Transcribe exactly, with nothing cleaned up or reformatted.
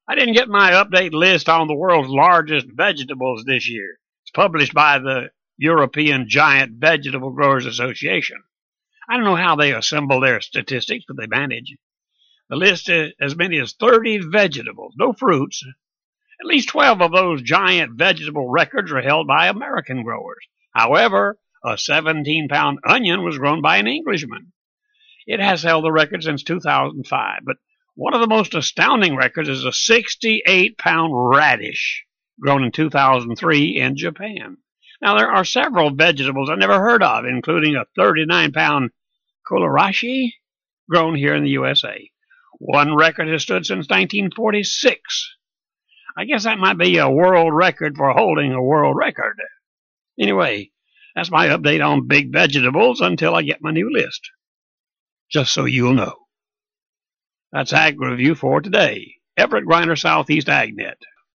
I didn't get my update list on the world's largest vegetables this year. It's published by the European Giant Vegetable Growers Association. I don't know how they assemble their statistics, but they manage. The list is as many as thirty vegetables, no fruits. At least twelve of those giant vegetable records are held by American growers. However, a seventeen-pound onion was grown by an Englishman. It has held the record since two thousand five, but one of the most astounding records is a sixty-eight-pound radish grown in two thousand three in Japan. Now, there are several vegetables I never heard of, including a thirty-nine-pound kohlrabi grown here in the U S A. One record has stood since nineteen forty-six. I guess that might be a world record for holding a world record. Anyway, that's my update on big vegetables until I get my new list. Just so you'll know. That's Ag Review for today. Everett Griner, Southeast AgNet.